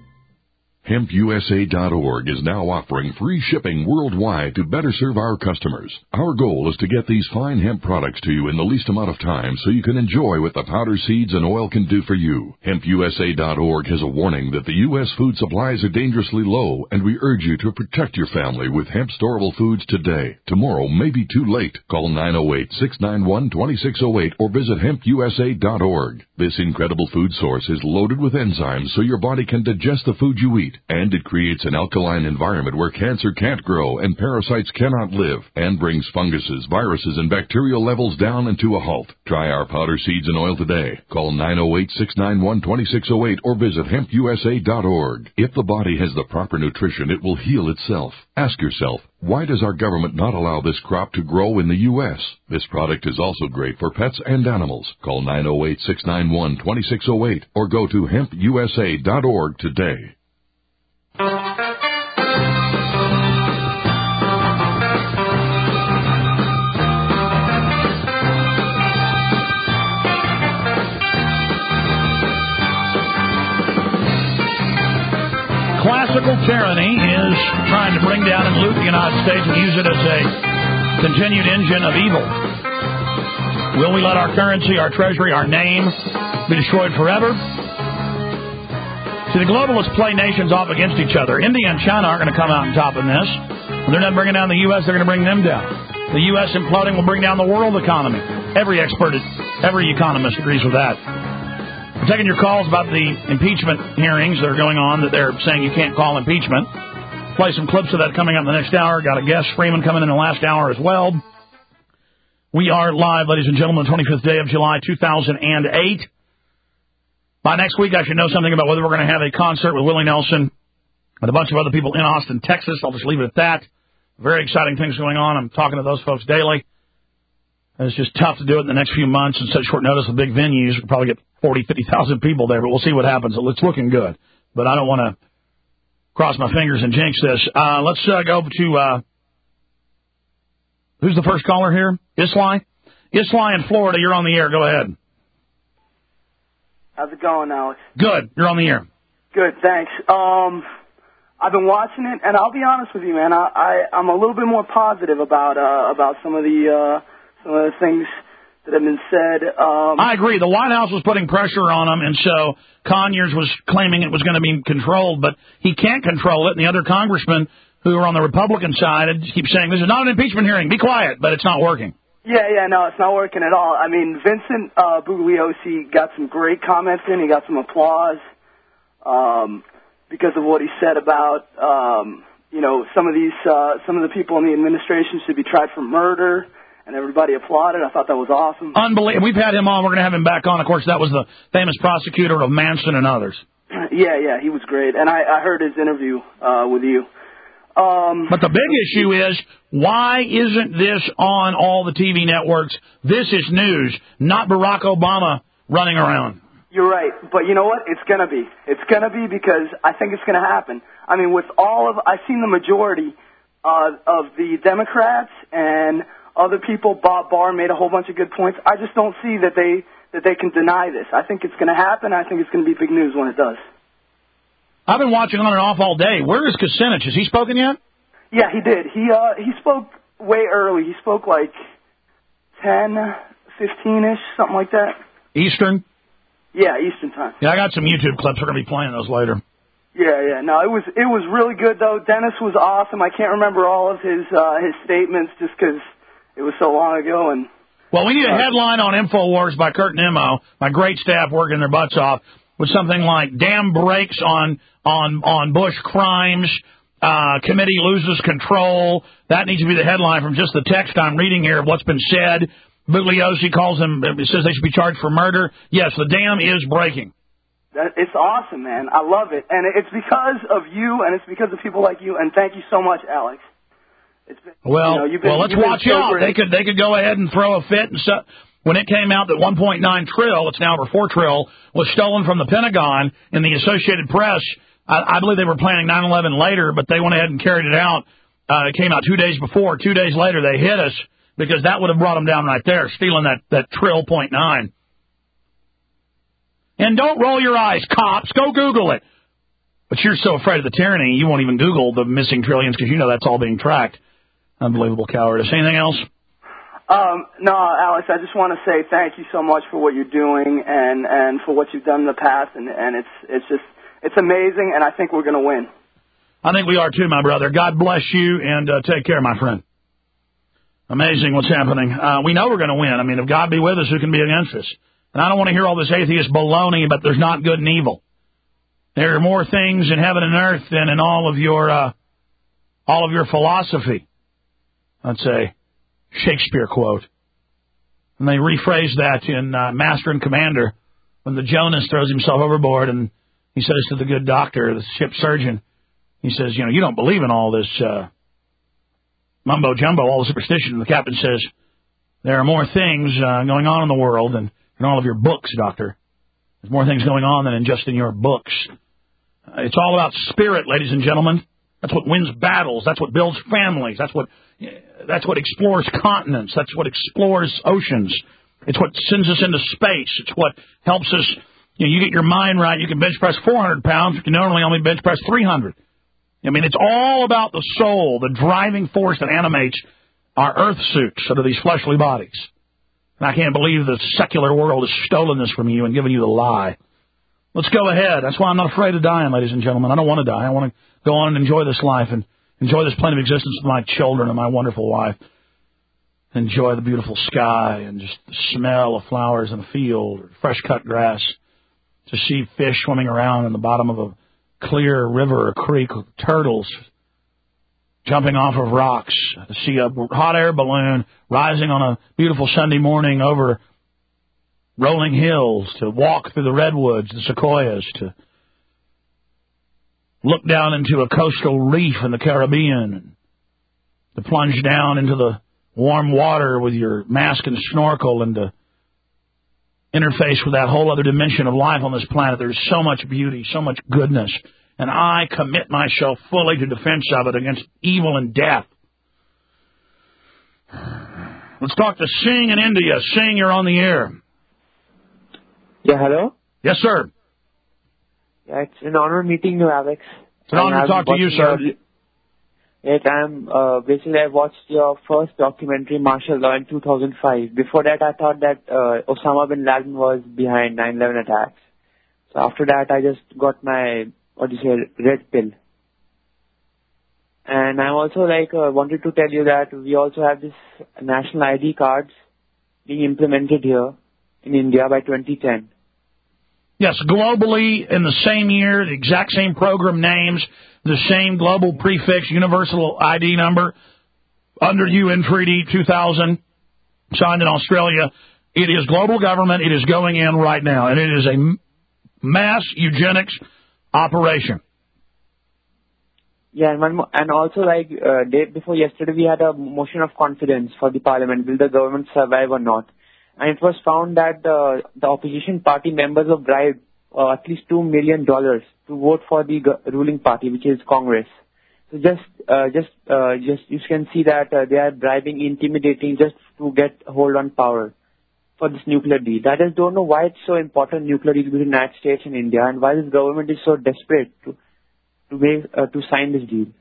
hemp u s a dot org is now offering free shipping worldwide to better serve our customers. Our goal is to get these fine hemp products to you in the least amount of time so you can enjoy what the powder seeds and oil can do for you. hemp u s a dot org has a warning that the U S food supplies are dangerously low, and we urge you to protect your family with hemp storable foods today. Tomorrow may be too late. Call nine oh eight, six nine one, two six oh eight or visit hemp u s a dot org. This incredible food source is loaded with enzymes so your body can digest the food you eat. And it creates an alkaline environment where cancer can't grow and parasites cannot live, and brings funguses, viruses, and bacterial levels down and to a halt. Try our powder seeds and oil today. Call nine oh eight, six nine one, two six oh eight or visit hemp u s a dot org. If the body has the proper nutrition, it will heal itself. Ask yourself, why does our government not allow this crop to grow in the U S? This product is also great for pets and animals. Call nine oh eight, six nine one, two six oh eight or go to hemp u s a dot org today. Classical tyranny is trying to bring down and loot the United States and use it as a continued engine of evil. Will we let our currency, our treasury, our name be destroyed forever? See, the globalists play nations off against each other. India and China aren't going to come out on top in this. When they're not bringing down the U S, they're going to bring them down. The U S imploding will bring down the world economy. Every expert, every economist agrees with that. We're taking your calls about the impeachment hearings that are going on that they're saying you can't call impeachment. Play some clips of that coming up in the next hour. Got a guest, Freeman, coming in the last hour as well. We are live, ladies and gentlemen, the twenty-fifth day of July, two thousand eight. By next week, I should know something about whether we're going to have a concert with Willie Nelson and a bunch of other people in Austin, Texas. I'll just leave it at that. Very exciting things going on. I'm talking to those folks daily. It's just tough to do it in the next few months in such short notice with big venues. We'll probably get forty, fifty thousand people there, but we'll see what happens. It's looking good. But I don't want to cross my fingers and jinx this. Uh, let's uh, go to, uh, who's the first caller here? Isli? Isli in Florida, you're on the air. Go ahead. How's it going, Alex? Good. You're on the air. Good, thanks. Um, I've been watching it, and I'll be honest with you, man. I, I I'm a little bit more positive about uh, about some of the uh, some of the things that have been said. Um, I agree. The White House was putting pressure on him, and so Conyers was claiming it was going to be controlled, but he can't control it. And the other congressmen who are on the Republican side keep saying this is not an impeachment hearing. Be quiet, but it's not working. Yeah, yeah, no, it's not working at all. I mean, Vincent uh, Bugliosi got some great comments in. He got some applause. Um, because of what he said about, um, you know, some of these, uh, some of the people in the administration should be tried for murder, and everybody applauded. I thought that was awesome. Unbelievable. We've had him on. We're going to have him back on. Of course, that was the famous prosecutor of Manson and others. Yeah, yeah, he was great, and I, I heard his interview uh, with you. Um, but the big issue is, why isn't this on all the T V networks? This is news, not Barack Obama running around. You're right, but you know what? It's gonna be. It's gonna be because I think it's gonna happen. I mean, with all of, I've seen the majority uh, of the Democrats and other people. Bob Barr made a whole bunch of good points. I just don't see that they that they can deny this. I think it's gonna happen. I think it's gonna be big news when it does. I've been watching on and off all day. Where is Kucinich? Has he spoken yet? Yeah, he did. He uh he spoke way early. He spoke like ten, fifteen ish, something like that. Eastern. Yeah, Eastern time. Yeah, I got some YouTube clips. We're going to be playing those later. Yeah, yeah. No, it was it was really good though. Dennis was awesome. I can't remember all of his uh, his statements just because it was so long ago. And well, we need a uh, headline on InfoWars by Kurt Nimmo, my great staff working their butts off, with something like "Dam breaks on on on Bush crimes." Uh, committee loses control. That needs to be the headline from just the text I'm reading here of what's been said. Bugliosi calls them, says they should be charged for murder. Yes, the dam is breaking. That, it's awesome, man. I love it. And it's because of you, and it's because of people like you, and thank you so much, Alex. It's been, well, you know, you've been, well, let's you've been watch so out. great. They could they could go ahead and throw a fit. And so, when it came out that one point nine trill, it's now over four trill, was stolen from the Pentagon in the Associated Press, I, I believe they were planning nine eleven later, but they went ahead and carried it out. Uh, it came out two days before. Two days later, they hit us, because that would have brought them down right there, stealing that, that trill point nine. And don't roll your eyes, cops. Go Google it. But you're so afraid of the tyranny, you won't even Google the missing trillions because you know that's all being tracked. Unbelievable cowardice. Anything else? Um, no, Alex, I just want to say thank you so much for what you're doing and, and for what you've done in the past. And, and it's, it's just, it's amazing, and I think we're going to win. I think we are too, my brother. God bless you, and uh, take care, my friend. Amazing what's happening. Uh, we know we're going to win. I mean, if God be with us, who can be against us? And I don't want to hear all this atheist baloney about there's not good and evil. There are more things in heaven and earth than in all of your uh, all of your philosophy. That's a Shakespeare quote. And they rephrase that in uh, Master and Commander when the Jonas throws himself overboard and he says to the good doctor, the ship surgeon, he says, you know, you don't believe in all this uh, mumbo jumbo, all the superstition. And the captain says, there are more things uh, going on in the world than in all of your books, doctor. There's more things going on than in just in your books. Uh, it's all about spirit, ladies and gentlemen. That's what wins battles. That's what builds families. That's what that's what explores continents. That's what explores oceans. It's what sends us into space. It's what helps us. You know, you get your mind right, you can bench press four hundred pounds. You can normally only bench press three hundred. I mean, it's all about the soul, the driving force that animates our earth suits out of these fleshly bodies. And I can't believe the secular world has stolen this from you and given you the lie. Let's go ahead. That's why I'm not afraid of dying, ladies and gentlemen. I don't want to die. I want to go on and enjoy this life and enjoy this plane of existence with my children and my wonderful wife. Enjoy the beautiful sky and just the smell of flowers in a field or fresh-cut grass. To see fish swimming around in the bottom of a clear river or creek with turtles jumping off of rocks. To see a hot air balloon rising on a beautiful Sunday morning over rolling hills. To walk through the redwoods, the sequoias. To look down into a coastal reef in the Caribbean. To plunge down into the warm water with your mask and snorkel and to interface with that whole other dimension of life on this planet. There's so much beauty, so much goodness, and I commit myself fully to defense of it against evil and death. Let's talk to Singh in India. Singh, you're on the air. Yeah, hello? Yes, sir. Yeah, it's an honor meeting you, Alex. It's an honor to talk to you, sir. Your... Yes, I'm, uh, basically I watched your first documentary, Martial Law, in two thousand five. Before that, I thought that uh, Osama bin Laden was behind nine eleven attacks. So after that, I just got my, what do you say, red pill. And I also like uh, wanted to tell you that we also have this national I D cards being implemented here in India by twenty ten. Yes, globally in the same year, the exact same program names, the same global prefix, universal I D number, under U N Treaty two thousand, signed in Australia. It is global government. It is going in right now, and it is a mass eugenics operation. Yeah, and one more, and also like uh, day before yesterday, we had a motion of confidence for the parliament. Will the government survive or not? And it was found that uh, the opposition party members have bribed uh, at least two million dollars to vote for the go- ruling party, which is Congress. So just, uh, just, uh, just you can see that uh, they are bribing, intimidating, just to get a hold on power for this nuclear deal. I just don't know why it's so important, nuclear deal between the United States and India, and why this government is so desperate to to make uh, to sign this deal.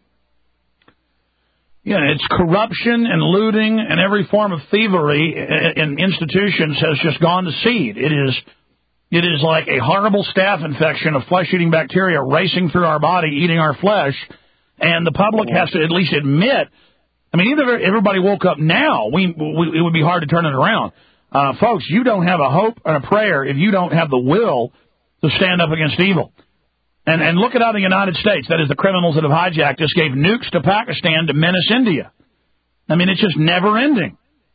Yeah, it's corruption and looting and every form of thievery in institutions has just gone to seed. It is, it is like a horrible staph infection of flesh-eating bacteria racing through our body, eating our flesh, and the public has to at least admit. I mean, even if everybody woke up now, we, we it would be hard to turn it around. Uh, folks, you don't have a hope and a prayer if you don't have the will to stand up against evil. And, and look at how the United States, that is the criminals that have hijacked us, gave nukes to Pakistan to menace India. I mean, it's just never ending.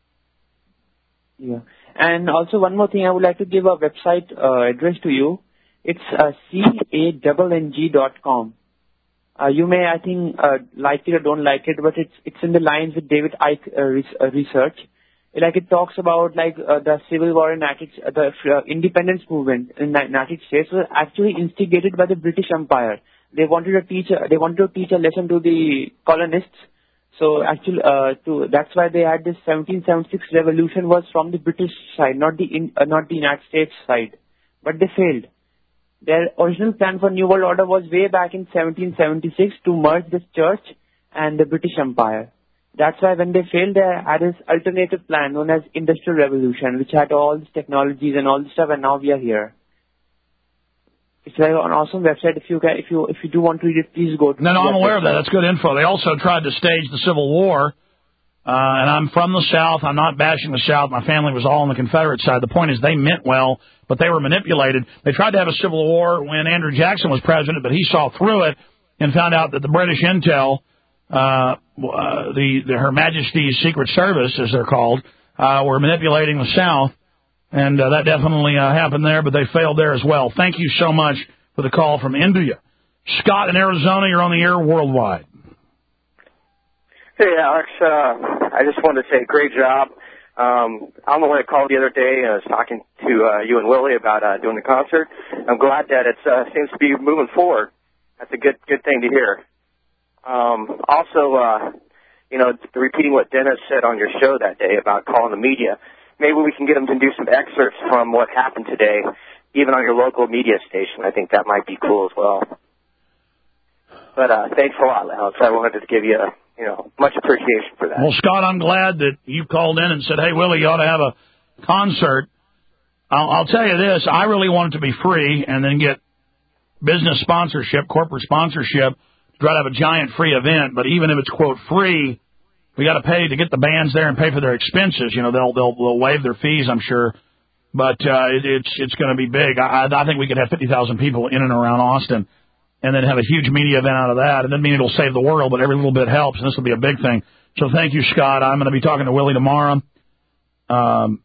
Yeah. And also one more thing, I would like to give a website uh, address to you. It's uh, C A N N G dot com. Uh, you may, I think, uh, like it or don't like it, but it's it's in the lines with David Icke uh, re- uh, research. Like it talks about like uh, the civil war in United, uh, the uh, independence movement in the United States was actually instigated by the British Empire. They wanted to teach uh, they wanted to teach a lesson to the colonists. So actually, uh, to that's why they had this seventeen seventy-six revolution was from the British side, not the in, uh, not the United States side. But they failed. Their original plan for New World Order was way back in seventeen seventy-six to merge this church and the British Empire. That's why when they failed, they had this alternative plan known as Industrial Revolution, which had all these technologies and all this stuff, and now we are here. It's like an awesome website. If you can, if you if you do want to read it, please go to. No, no, I'm aware of that. That's good info. They also tried to stage the Civil War, uh, and I'm from the South. I'm not bashing the South. My family was all on the Confederate side. The point is, they meant well, but they were manipulated. They tried to have a Civil War when Andrew Jackson was president, but he saw through it and found out that the British intel. Uh, uh, the, the Her Majesty's Secret Service, as they're called, uh, were manipulating the South, and uh, that definitely uh, happened there, but they failed there as well. Thank you so much for the call from India. Scott in Arizona, you're on the air worldwide. Hey, Alex. Uh, I just wanted to say great job. Um, I'm the one that called the other day and I was talking to uh, you and Willie about uh, doing the concert. I'm glad that it uh, seems to be moving forward. That's a good good thing to hear. Um, also, uh, you know, repeating what Dennis said on your show that day about calling the media, maybe we can get them to do some excerpts from what happened today, even on your local media station. I think that might be cool as well. But uh, thanks a lot, Alex. I wanted to give you, a, you know, much appreciation for that. Well, Scott, I'm glad that you called in and said, hey, Willie, you ought to have a concert. I'll, I'll tell you this. I really want it to be free and then get business sponsorship, corporate sponsorship, try to have a giant free event, but even if it's, quote, free, we got to pay to get the bands there and pay for their expenses. You know, they'll they'll, they'll waive their fees, I'm sure, but uh, it, it's it's going to be big. I, I think we could have fifty thousand people in and around Austin and then have a huge media event out of that. It doesn't mean it'll save the world, but every little bit helps, and this will be a big thing. So thank you, Scott. I'm going to be talking to Willie tomorrow. Um,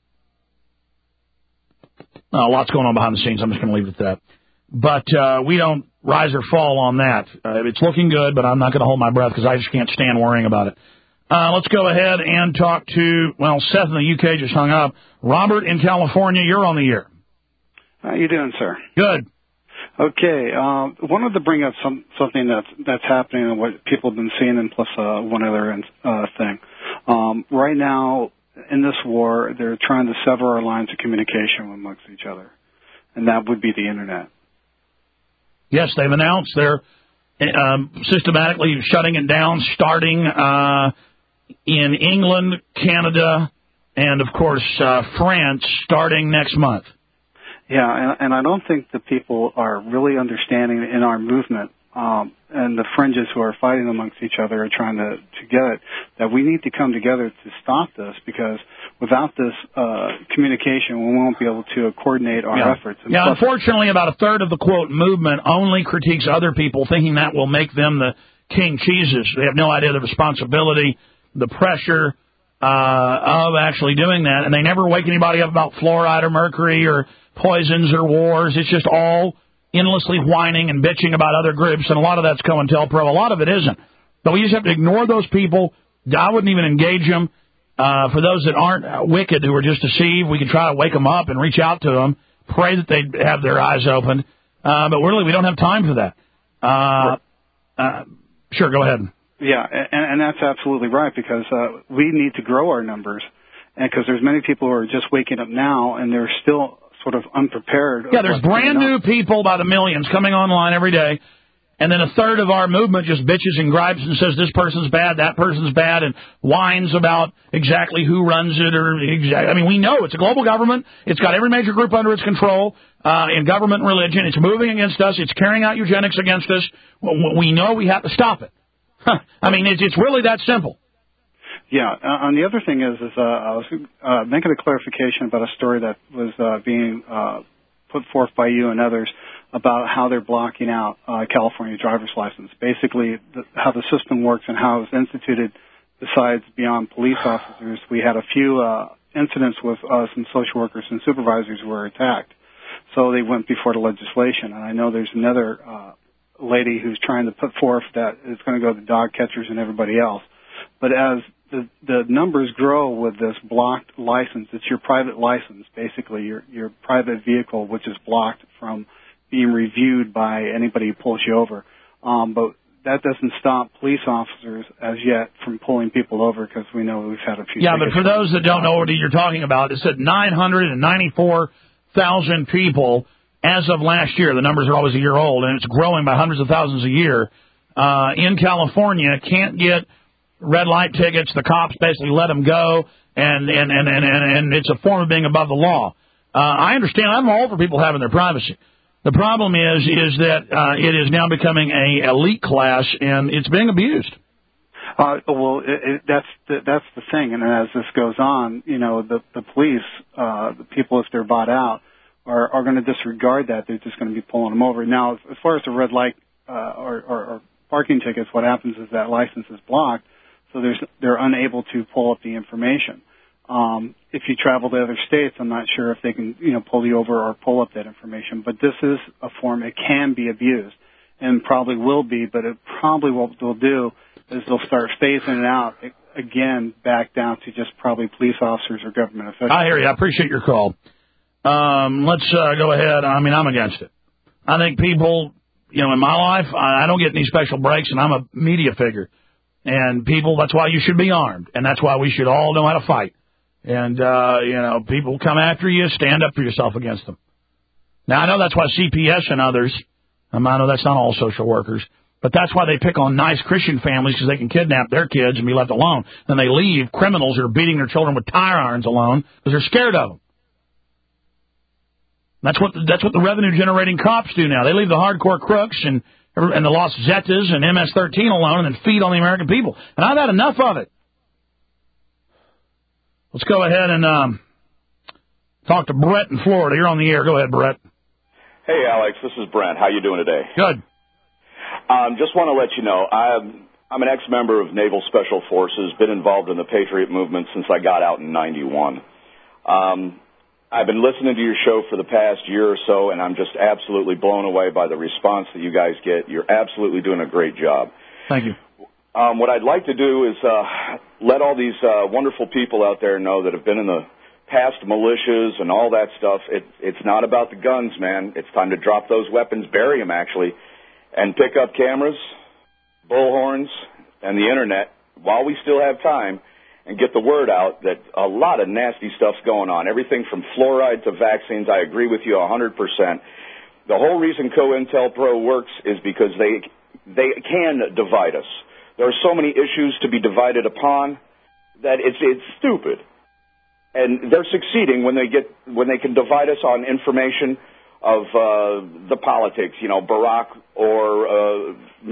oh, lots going on behind the scenes. I'm just going to leave it at that. But uh, we don't rise or fall on that. Uh, it's looking good, but I'm not going to hold my breath because I just can't stand worrying about it. Uh, let's go ahead and talk to, well, Seth in the U K just hung up. Robert in California, you're on the air. How you doing, sir? Good. Okay. Uh, wanted to bring up some something that's that's happening and what people have been seeing, and plus uh, one other uh, thing. Um, right now, in this war, they're trying to sever our lines of communication amongst each other, and that would be the Internet. Yes, they've announced they're um, systematically shutting it down, starting uh, in England, Canada, and, of course, uh, France, starting next month. Yeah, and, and I don't think the people are really understanding in our movement um, and the fringes who are fighting amongst each other are trying to, to get it, that we need to come together to stop this, because without this uh, communication, we won't be able to coordinate our yeah. efforts. And Yeah, plus, unfortunately, about a third of the, quote, movement only critiques other people, thinking that will make them the king cheeses. They have no idea the responsibility, the pressure uh, of actually doing that, and they never wake anybody up about fluoride or mercury or poisons or wars. It's just all endlessly whining and bitching about other groups, and a lot of that's COINTELPRO. A lot of it isn't. But we just have to ignore those people. I wouldn't even engage them. Uh, for those that aren't uh, wicked, who are just deceived, we can try to wake them up and reach out to them, pray that they have their eyes open. Uh, but really, we don't have time for that. Uh, uh, sure, go ahead. Yeah, and, and that's absolutely right, because uh, we need to grow our numbers, and because there's many people who are just waking up now, and they're still sort of unprepared. Yeah, there's brand new people by the millions coming online every day, and then a third of our movement just bitches and gripes and says this person's bad, that person's bad, and whines about exactly who runs it. Or exact, I mean, we know it's a global government. It's got every major group under its control uh, in government and religion. It's moving against us. It's carrying out eugenics against us. We know we have to stop it. I mean, it's, it's really that simple. Yeah, uh, and the other thing is, is uh, I was uh, making a clarification about a story that was uh, being uh, put forth by you and others about how they're blocking out uh, California driver's license. Basically, the, how the system works and how it was instituted. Besides beyond police officers, we had a few uh, incidents with us and social workers and supervisors who were attacked. So they went before the legislation, and I know there's another uh, lady who's trying to put forth that it's going to go to dog catchers and everybody else. But as the, the numbers grow with this blocked license, it's your private license, basically, your, your private vehicle, which is blocked from being reviewed by anybody who pulls you over. Um, but that doesn't stop police officers as yet from pulling people over, because we know we've had a few. Yeah, but for those that don't know what you're talking about, it said nine hundred ninety-four thousand people as of last year. The numbers are always a year old, and it's growing by hundreds of thousands a year. Uh, in California, can't get red light tickets. The cops basically let them go, and and and and, and, and it's a form of being above the law. Uh, I understand. I'm all for people having their privacy. The problem is is that uh, it is now becoming a elite class, and it's being abused. Uh, well, it, it, that's the, that's the thing, and as this goes on, you know, the the police, uh, the people, if they're bought out, are are going to disregard that. They're just going to be pulling them over. Now, as far as the red light uh, or, or, or parking tickets, what happens is that license is blocked, so there's they're unable to pull up the information. Um, if you travel to other states, I'm not sure if they can, you know, pull you over or pull up that information. But this is a form, it can be abused, and probably will be, but it probably what they'll do is they'll start phasing it out again back down to just probably police officers or government officials. I hear you. I appreciate your call. Um, let's uh, go ahead. I mean, I'm against it. I think people, you know, in my life, I, I don't get any special breaks, and I'm a media figure. And people, that's why you should be armed, and that's why we should all know how to fight. And, uh, you know, people come after you, stand up for yourself against them. Now, I know that's why C P S and others, um, I know that's not all social workers, but that's why they pick on nice Christian families, because they can kidnap their kids and be left alone. Then they leave criminals who are beating their children with tire irons alone because they're scared of them. That's what the, that's what the revenue-generating cops do now. They leave the hardcore crooks and and the Los Zetas and M S thirteen alone and then feed on the American people. And I've had enough of it. Let's go ahead and um, talk to Brett in Florida. You're on the air. Go ahead, Brett. Hey, Alex. This is Brent. How you doing today? Good. Um, just want to let you know, I'm, I'm an ex-member of Naval Special Forces, been involved in the Patriot movement since I got out in ninety-one. Um, I've been listening to your show for the past year or so, and I'm just absolutely blown away by the response that you guys get. You're absolutely doing a great job. Thank you. Um, what I'd like to do is uh, let all these uh, wonderful people out there know that have been in the past militias and all that stuff. It, it's not about the guns, man. It's time to drop those weapons, bury them, actually, and pick up cameras, bullhorns, and the Internet while we still have time and get the word out that a lot of nasty stuff's going on. Everything from fluoride to vaccines. I agree with you one hundred percent. The whole reason COINTELPRO works is because they they can divide us. There are so many issues to be divided upon that it's it's stupid, and they're succeeding when they get when they can divide us on information of uh, the politics. You know, Barack or uh,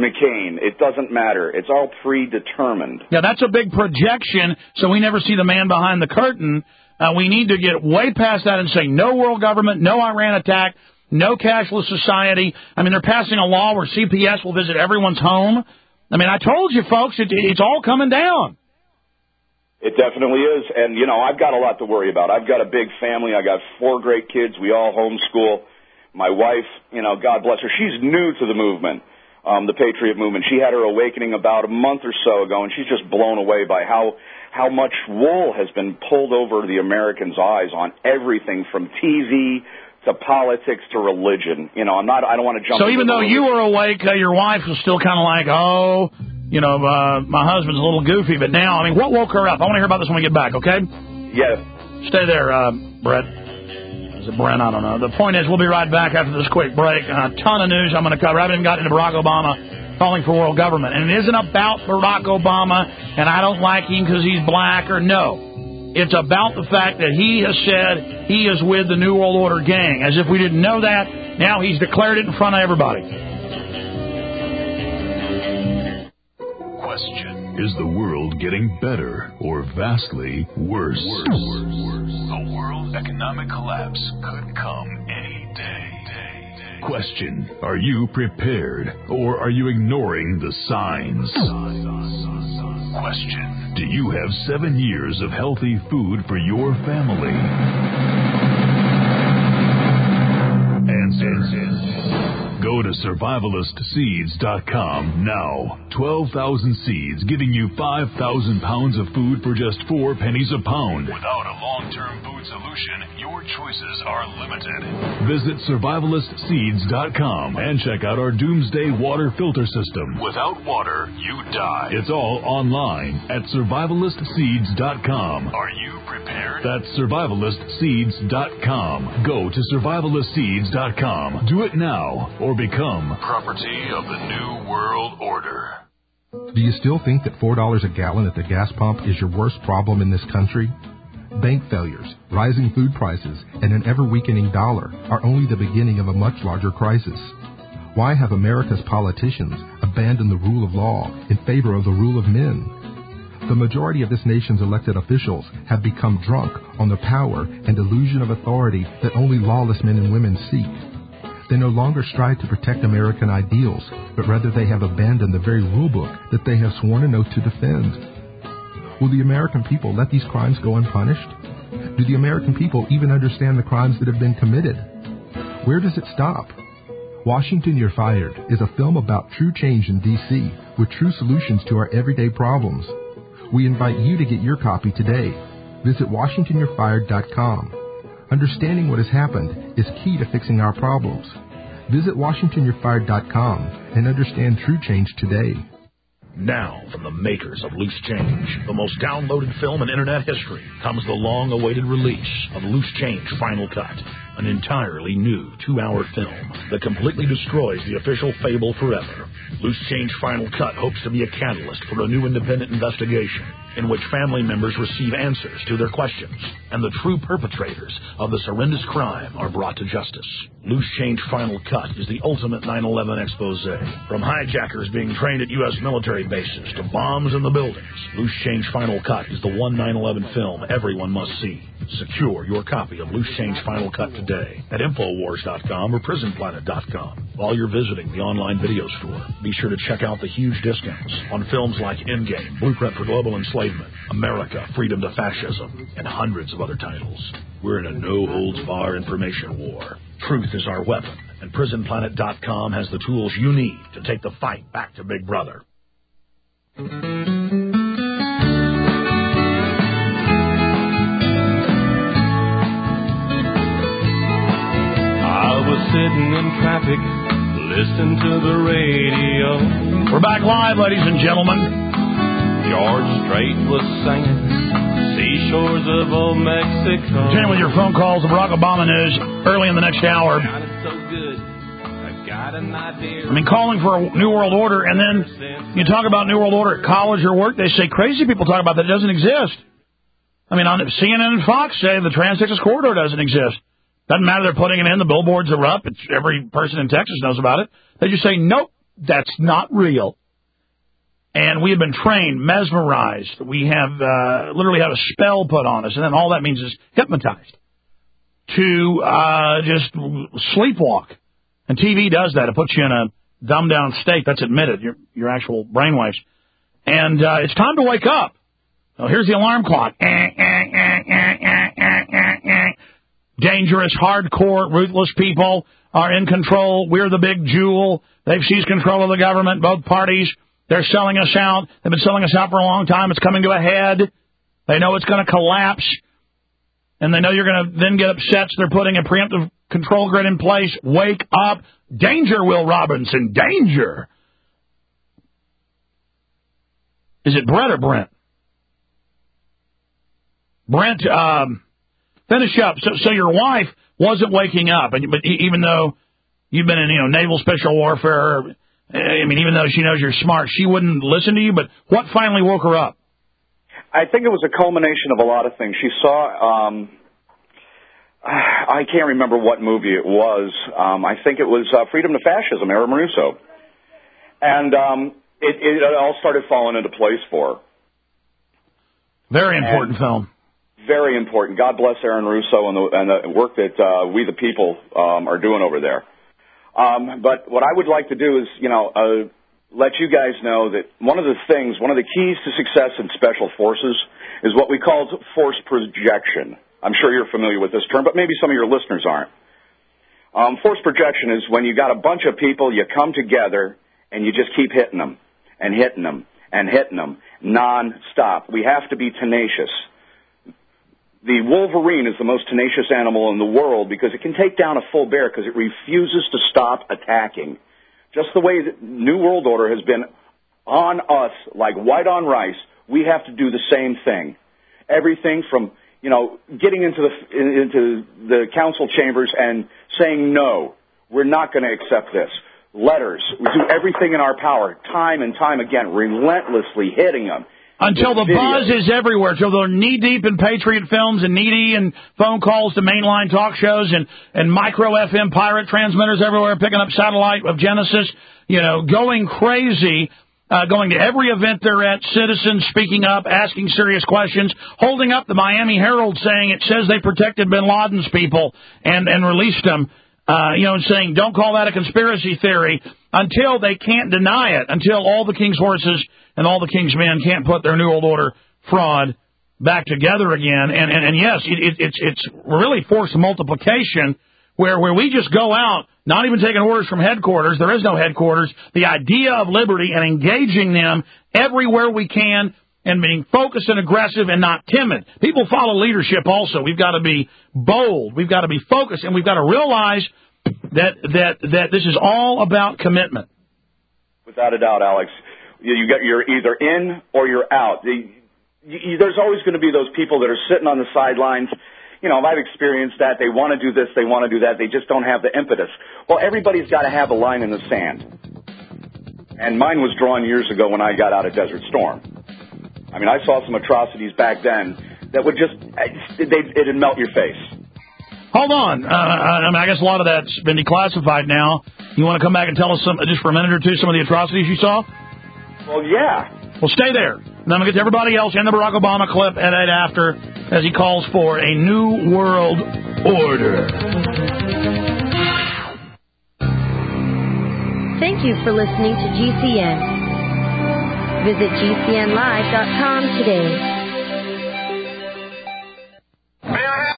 McCain. It doesn't matter. It's all predetermined. Yeah, that's a big projection, so we never see the man behind the curtain. Uh, we need to get way past that and say no world government, no Iran attack, no cashless society. I mean, they're passing a law where C P S will visit everyone's home. I mean, I told you, folks, it, it's all coming down. It definitely is. And, you know, I've got a lot to worry about. I've got a big family. I got four great kids. We all homeschool. My wife, you know, God bless her, she's new to the movement, um, the Patriot movement. She had her awakening about a month or so ago, and she's just blown away by how how much wool has been pulled over the Americans' eyes on everything from T V to politics to religion. You know, I'm not, I don't want to jump. So even though you were awake, uh, your wife was still kind of like, oh, you know, uh, my husband's a little goofy, but now, I mean, what woke her up? I want to hear about this when we get back, okay? Yeah. Stay there, uh, Brett. Is it Brent? I don't know. The point is, we'll be right back after this quick break. A ton of news I'm going to cover. I haven't even gotten into Barack Obama calling for world government. And it isn't about Barack Obama, and I don't like him because he's black, or no. It's about the fact that he has said he is with the New World Order gang. As if we didn't know that, now he's declared it in front of everybody. Question: is the world getting better or vastly worse? A world economic collapse could come any day. Question: are you prepared or are you ignoring the signs? Question: do you have seven years of healthy food for your family? Answer: go to survivalist seeds dot com now. twelve thousand seeds giving you five thousand pounds of food for just four pennies a pound. Without a long-term food solution, your choices are limited. Visit survivalist seeds dot com and check out our Doomsday Water Filter System. Without water, you die. It's all online at survivalist seeds dot com. Are you prepared? That's survivalist seeds dot com. Go to survivalist seeds dot com. Do it now or become property of the New World Order. Do you still think that four dollars a gallon at the gas pump is your worst problem in this country? Bank failures, rising food prices, and an ever-weakening dollar are only the beginning of a much larger crisis. Why have America's politicians abandoned the rule of law in favor of the rule of men? The majority of this nation's elected officials have become drunk on the power and illusion of authority that only lawless men and women seek. They no longer strive to protect American ideals, but rather they have abandoned the very rule book that they have sworn an oath to defend. Will the American people let these crimes go unpunished? Do the American people even understand the crimes that have been committed? Where does it stop? Washington, You're Fired is a film about true change in D C with true solutions to our everyday problems. We invite you to get your copy today. Visit washington you're fired dot com. Understanding what has happened is key to fixing our problems. Visit washington you're fired dot com and understand true change today. Now, from the makers of Loose Change, the most downloaded film in Internet history, comes the long-awaited release of Loose Change Final Cut, an entirely new two-hour film that completely destroys the official fable forever. Loose Change Final Cut hopes to be a catalyst for a new independent investigation in which family members receive answers to their questions and the true perpetrators of this horrendous crime are brought to justice. Loose Change Final Cut is the ultimate nine eleven expose. From hijackers being trained at U S military bases to bombs in the buildings, Loose Change Final Cut is the one nine eleven film everyone must see. Secure your copy of Loose Change Final Cut today at infowars dot com or prison planet dot com. While you're visiting the online video store, be sure to check out the huge discounts on films like Endgame, Blueprint for Global Enslavement, America, Freedom to Fascism, and hundreds of other titles. We're in a no-holds-barred information war. Truth is our weapon, and prison planet dot com has the tools you need to take the fight back to Big Brother. I was sitting in traffic, listening to the radio. We're back live, ladies and gentlemen. George Strait was singing Seashores of Old Mexico. Continue with your phone calls, the Barack Obama news, early in the next hour. So good. I got an idea. I mean, calling for a New World Order, and then you talk about New World Order at college or work, they say crazy people talk about that. It doesn't exist. I mean, on C N N and Fox say the Trans-Texas Corridor doesn't exist. Doesn't matter, they're putting it in, the billboards are up, it's, every person in Texas knows about it. They just say, nope, that's not real. And we have been trained, mesmerized. We have uh, literally had a spell put on us, and then all that means is hypnotized to uh, just sleepwalk. And T V does that. It puts you in a dumbed-down state. That's admitted, your, your actual brainwaves. And uh, it's time to wake up. Well, here's the alarm clock. Eh, eh, eh, eh, eh, eh, eh, eh. Dangerous, hardcore, ruthless people are in control. We're the big jewel. They've seized control of the government, both parties. They're selling us out. They've been selling us out for a long time. It's coming to a head. They know it's going to collapse. And they know you're going to then get upset, so they're putting a preemptive control grid in place. Wake up. Danger, Will Robinson. Danger. Is it Brett or Brent? Brent, um, finish up. So, so your wife wasn't waking up, and but even though you've been in, you know, naval special warfare, I mean, even though she knows you're smart, she wouldn't listen to you. But what finally woke her up? I think it was a culmination of a lot of things. She saw, um, I can't remember what movie it was. Um, I think it was uh, Freedom to Fascism, Aaron Russo. And um, it, it all started falling into place for her. Very important and film. Very important. God bless Aaron Russo and the, and the work that uh, we the people um, are doing over there. Um, but what I would like to do is, you know, uh, let you guys know that one of the things, one of the keys to success in special forces is what we call force projection. I'm sure you're familiar with this term, but maybe some of your listeners aren't. Um, force projection is when you got a bunch of people, you come together, and you just keep hitting them, and hitting them, and hitting them, non-stop. We have to be tenacious. The wolverine is the most tenacious animal in the world because it can take down a full bear because it refuses to stop attacking. Just the way the New World Order has been on us like white on rice, we have to do the same thing. Everything from, you know, getting into the into the council chambers and saying, no, we're not going to accept this. Letters. We do everything in our power, time and time again, relentlessly hitting them. Until the buzz is everywhere, until they're knee-deep in Patriot films and knee-deep in phone calls to mainline talk shows and, and micro-F M pirate transmitters everywhere, picking up satellite of Genesis, you know, going crazy, uh, going to every event they're at, citizens speaking up, asking serious questions, holding up the Miami Herald saying it says they protected bin Laden's people and, and released them. Uh, you know, and saying, don't call that a conspiracy theory, until they can't deny it, until all the king's horses and all the king's men can't put their New World Order fraud back together again. And, and, and yes, it, it, it's it's really forced multiplication, where, where we just go out, not even taking orders from headquarters. There is no headquarters. The idea of liberty and engaging them everywhere we can, and being focused and aggressive and not timid. People follow leadership also. We've got to be bold. We've got to be focused, and we've got to realize that that that this is all about commitment. Without a doubt, Alex. You, you get, you're either in or you're out. The, you, there's always going to be those people that are sitting on the sidelines. You know, I've experienced that. They want to do this, they want to do that. They just don't have the impetus. Well, everybody's got to have a line in the sand. And mine was drawn years ago when I got out of Desert Storm. I mean, I saw some atrocities back then that would just, they, it'd melt your face. Hold on. Uh, I mean, I guess a lot of that's been declassified now. You want to come back and tell us some, just for a minute or two, some of the atrocities you saw? Well, yeah. Well, stay there. And then we'll get to everybody else in the Barack Obama clip at eight after, as he calls for a new world order. Thank you for listening to G C N. Visit G C N live dot com today.